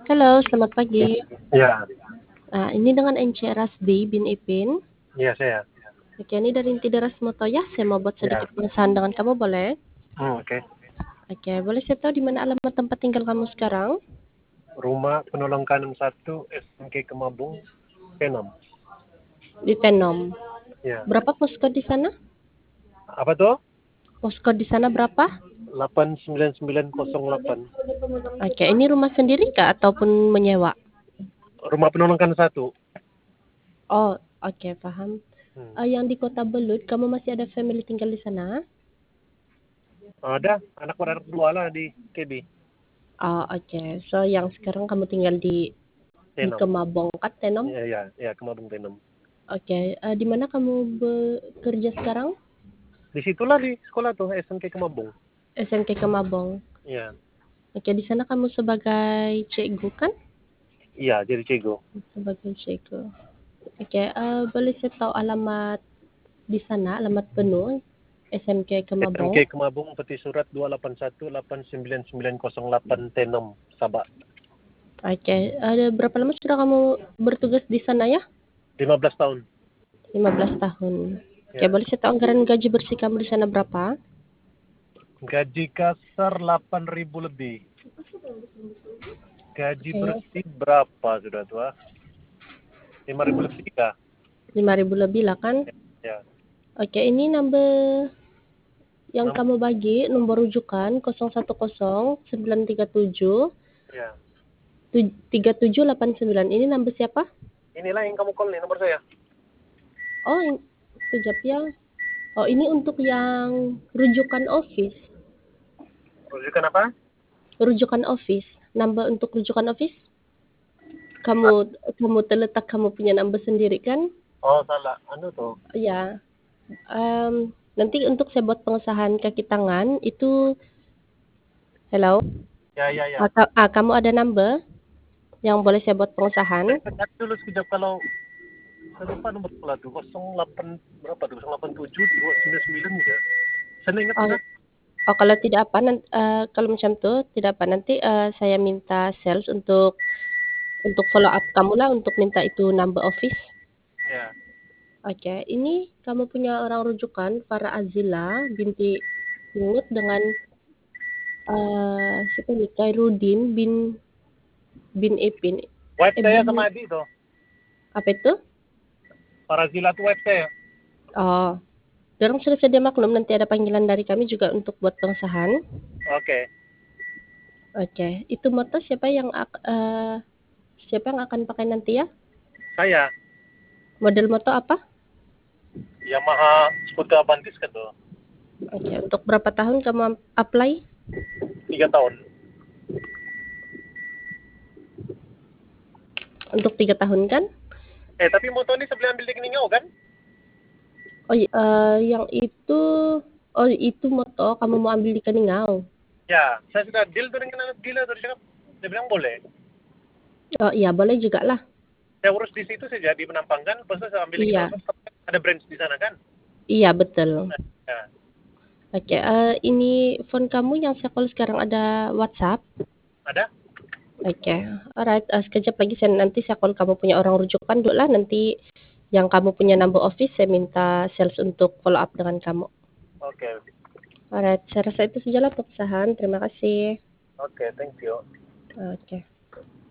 Halo, selamat pagi. Ya, Ini dengan NC Rasdi bin Ipin. iya saya. Oke, ini dari Inti Deras Moto ya. Saya mau buat sedikit Ya, pengesahan dengan kamu, boleh? oke. Oke, boleh saya tahu di mana alamat tempat tinggal kamu sekarang? Rumah penolong kanan 1 SMK Kemabung, P6. Di Tenom. Ya. Berapa poskod di sana? Apa tuh? Poskod di sana berapa? 89908. Oke, ini rumah sendiri kah ataupun menyewa? Rumah penolong kanan 1. Oh, oke, paham. Hmm. Yang di Kota Belut, kamu masih ada family tinggal di sana? Ada anak beranak dua lah di KB, Oh, oke. So, yang sekarang kamu tinggal di P6. Kemabong, kan, Tenom? Ya, ya, ya, Kemabung P6. Oke, di mana kamu bekerja sekarang? Disitulah di sekolah tuh SMK Kemabung. SMK Kemabong. Ya, Oke, di sana kamu sebagai cikgu kan? iya jadi cego. Sebagai cikgu. Oke, boleh saya tahu alamat di sana, alamat penuh SMK Kemabong? SMK Kemabung peti surat 281899908 T6 Sabak. Oke, ada berapa lama sudah kamu bertugas di sana ya? 15 tahun. 15 tahun. Oke, Ya. boleh saya tahu anggaran gaji bersih kamu di sana berapa? Gaji kasar 8.000 lebih. Gaji Oke, bersih berapa sudah tua? 5.000 lebih kah? 5.000 lebih lah kan? Ya. Oke, ini number yang Nom- kamu bagi, nomor rujukan 010937 ya. 3789. Ini number siapa? Inilah yang kamu call nih nomor saya. Oh, sekejap ya. Oh, ini untuk yang rujukan office. Rujukan apa? Rujukan office. Number untuk rujukan office. Kamu kamu terletak kamu punya number sendiri kan? Oh, salah. Anu tuh. Ya. Nanti untuk saya buat pengesahan kaki tangan itu, hello. Ya, ya, ya. Kamu ada number yang boleh saya buat pengesahan? Saya lihat dulu sekejap kalau saya lupa nomor sekolah tuh 08 berapa tuh 087 299 ya. Saya ingat Oh, sudah. oh, kalau tidak apa, kalau macam tuh tidak apa, nanti saya minta sales untuk follow up kamu lah untuk minta itu number office. Ya. Oke, ini kamu punya orang rujukan Farah Azila binti Pungut dengan siapa nih? Khairuddin bin Ipin. Wife saya Bin sama Adi tuh. apa itu? Parazila tuh wife saya. Oh, dorong sudah sedia maklum, nanti ada panggilan dari kami juga untuk buat pengesahan. Oke. Oke, itu motor siapa yang akan pakai nanti ya? Saya Model motor apa? Yamaha Scooter Avantis kan tuh. Oke, untuk berapa tahun kamu apply? 3 tahun. Untuk 3 tahun kan? Tapi motor ini sebelum ambil di Keningau kan? Oh, yang itu, oh itu motor kamu mau ambil di Keningau. Ya, saya sudah deal tuh dengan anak gila tuh dia bilang boleh. Oh iya, boleh juga lah. Saya urus di situ saja di Penampang kan, pas saya ambil lagi Iya, ada branch di sana kan. iya betul. Ya, Oke, ini phone kamu yang saya call sekarang ada WhatsApp. ada. Oke, alright. Sekejap lagi nanti saya call kamu punya orang rujukan dulu lah. Nanti yang kamu punya number office saya minta sales untuk follow up dengan kamu. Oke. Alright, saya rasa itu sajalah pengesahan. Terima kasih. Oke, thank you. Oke.